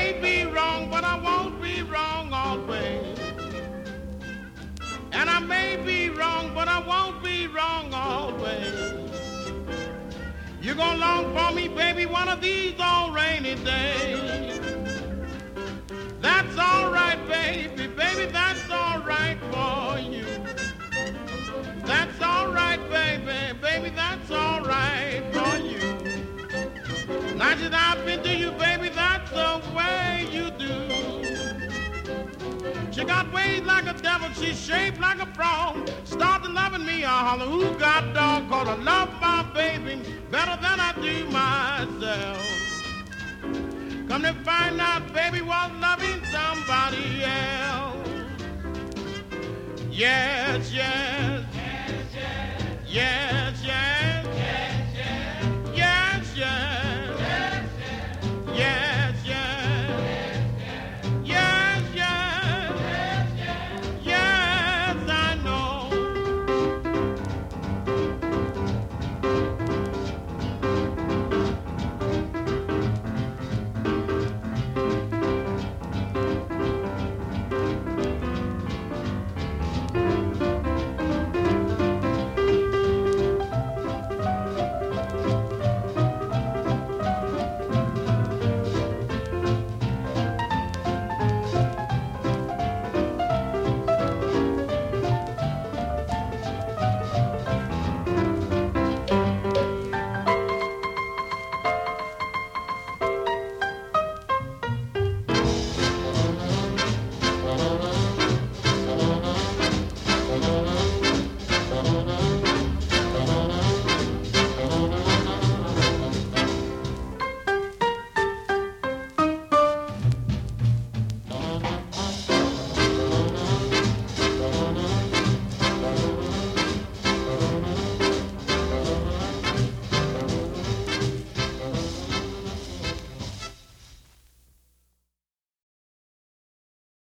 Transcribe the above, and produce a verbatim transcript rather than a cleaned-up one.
may be wrong, but I won't be wrong always. And I may be wrong, but I won't be wrong always. You're gonna long for me, baby, one of these old rainy days. That's all right, baby, baby, that's all right for you. That's all right, baby, baby, that's all right for you. Now that I've been to you, baby, that's the way you do. She got ways like a devil, she's shaped like a frog. Started loving me, I holler, who got dog? Cause I love my baby better than I do myself. Come to find out, baby was loving somebody else. Yes, yes, yes, yes, yes.